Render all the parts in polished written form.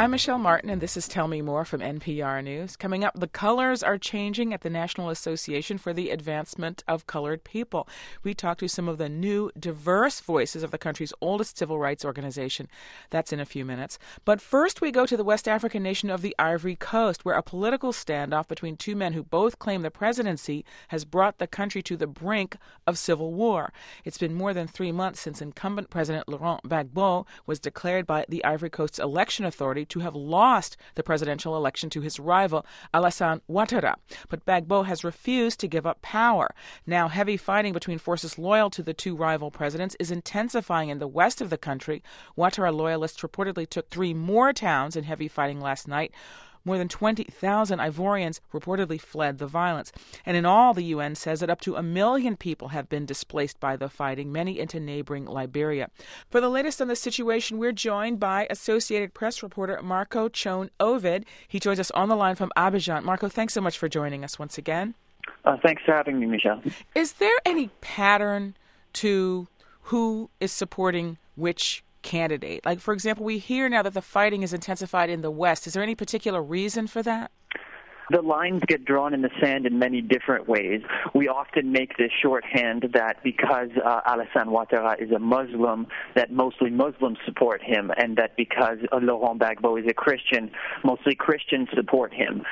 I'm Michelle Martin, and this is Tell Me More from NPR News. Coming up, the colors are changing at the National Association for the Advancement of Colored People. We talk to some of the new, diverse voices of the country's oldest civil rights organization. That's in a few minutes. But first, we go to the West African nation of the Ivory Coast, where a political standoff between two men who both claim the presidency has brought the country to the brink of civil war. It's been more than 3 months since incumbent President Laurent Gbagbo was declared by the Ivory Coast's election authority to have lost the presidential election to his rival, Alassane Ouattara. But Gbagbo has refused to give up power. Now, heavy fighting between forces loyal to the two rival presidents is intensifying in the west of the country. Ouattara loyalists reportedly took 3 more towns in heavy fighting last night. More than 20,000 Ivorians reportedly fled the violence. And in all, the UN says that up to 1 million people have been displaced by the fighting, many into neighboring Liberia. For the latest on the situation, we're joined by Associated Press reporter Marco Choan-Ovid. He joins us on the line from Abidjan. Marco, thanks so much for joining us once again. Thanks for having me, Michelle. Is there any pattern to who is supporting which candidate? Like, for example, we hear now that the fighting is intensified in the West. Is there any particular reason for that? The lines get drawn in the sand in many different ways. We often make this shorthand that because Alassane Ouattara is a Muslim, that mostly Muslims support him, and that because Laurent Gbagbo is a Christian, mostly Christians support him.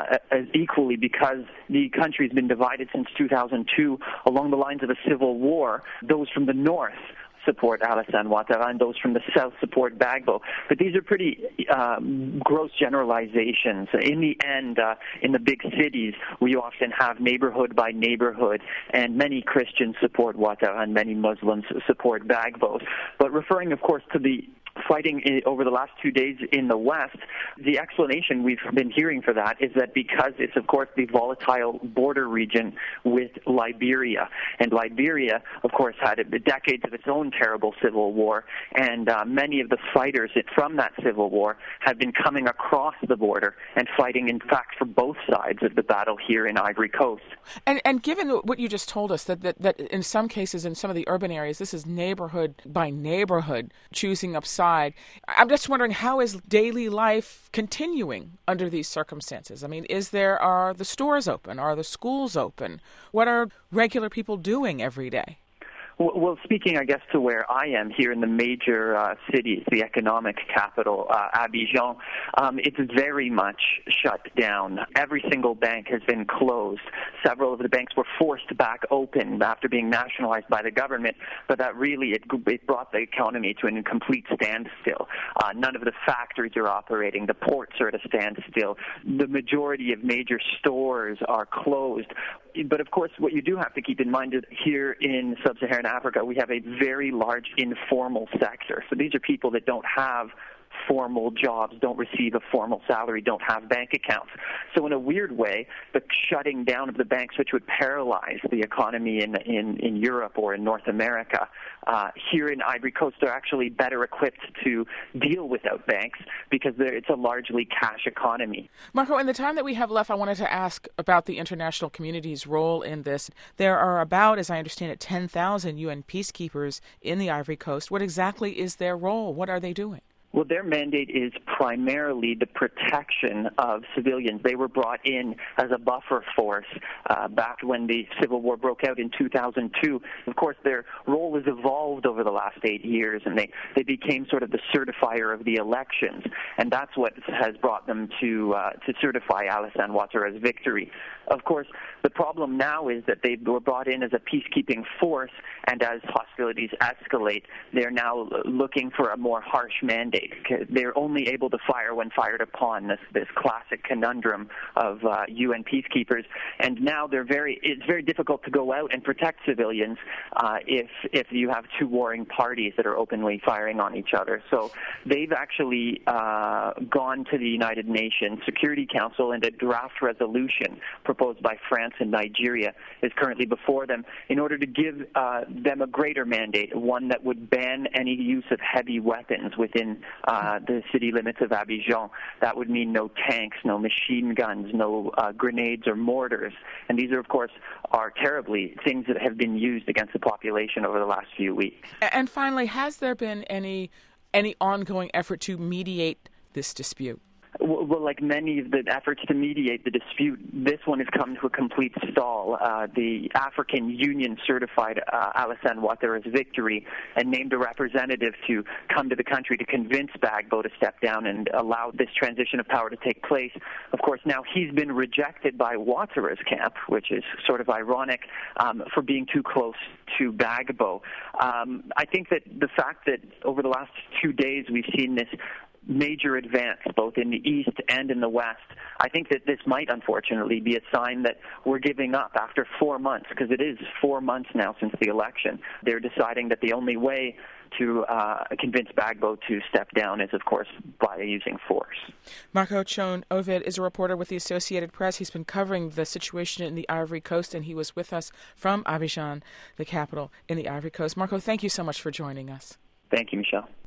Equally, because the country's been divided since 2002 along the lines of a civil war, those from the north support Alassane Ouattara and those from the south support Gbagbo. But these are pretty gross generalizations. In the end, in the big cities, we often have neighborhood by neighborhood, and many Christians support Ouattara and many Muslims support Gbagbo. But referring, of course, to the fighting over the last 2 days in the West, the explanation we've been hearing for that is that because it's, of course, the volatile border region with Liberia. And Liberia, of course, had decades of its own terrible civil war, and many of the fighters from that civil war have been coming across the border and fighting, in fact, for both sides of the battle here in Ivory Coast. And given what you just told us, that in some cases, in some of the urban areas, this is neighborhood by neighborhood choosing up sides, I'm just wondering, how is daily life continuing under these circumstances? I mean, are the stores open? Are the schools open? What are regular people doing every day? Well, speaking, I guess, to where I am here in the major cities, the economic capital, Abidjan, it's very much shut down. Every single bank has been closed. Several of the banks were forced back open after being nationalized by the government, but that really, it brought the economy to a complete standstill. None of the factories are operating. The ports are at a standstill. The majority of major stores are closed. But, of course, what you do have to keep in mind is here in sub-Saharan Africa, we have a very large informal sector. So these are people that don't have formal jobs, don't receive a formal salary, don't have bank accounts. So in a weird way, the shutting down of the banks, which would paralyze the economy in Europe or in North America, here in Ivory Coast, they're actually better equipped to deal without banks because it's a largely cash economy. Marco, in the time that we have left, I wanted to ask about the international community's role in this. There are about, as I understand it, 10,000 UN peacekeepers in the Ivory Coast. What exactly is their role? What are they doing? Well, their mandate is primarily the protection of civilians. They were brought in as a buffer force back when the civil war broke out in 2002. Of course, their role has evolved over the last 8 years, and they became sort of the certifier of the elections, and that's what has brought them to certify Alassane Ouattara's victory. Of course, the problem now is that they were brought in as a peacekeeping force, and as hostilities escalate, they're now looking for a more harsh mandate. They're only able to fire when fired upon, this classic conundrum of UN peacekeepers. And now it's very difficult to go out and protect civilians if you have two warring parties that are openly firing on each other. So they've actually gone to the United Nations Security Council, and a draft resolution proposed by France and Nigeria is currently before them in order to give them a greater mandate, one that would ban any use of heavy weapons within the city limits of Abidjan. That would mean no tanks, no machine guns, no grenades or mortars. And these are, of course, terribly things that have been used against the population over the last few weeks. And finally, has there been any ongoing effort to mediate this dispute? Well, like many of the efforts to mediate the dispute, this one has come to a complete stall. The African Union certified Alassane Ouattara's victory and named a representative to come to the country to convince Gbagbo to step down and allow this transition of power to take place. Of course, now he's been rejected by Ouattara's camp, which is sort of ironic, for being too close to Gbagbo. I think that the fact that over the last 2 days we've seen this major advance both in the east and in the west, I think that this might unfortunately be a sign that we're giving up after 4 months, because it is 4 months now since the election. They're deciding that the only way to convince Gbagbo to step down is, of course, by using force. Marco Choun Ovid is a reporter with the Associated Press. He's been covering the situation in the Ivory Coast, and he was with us from Abidjan, the capital in the Ivory Coast. Marco, thank you so much for joining us. Thank you, Michelle.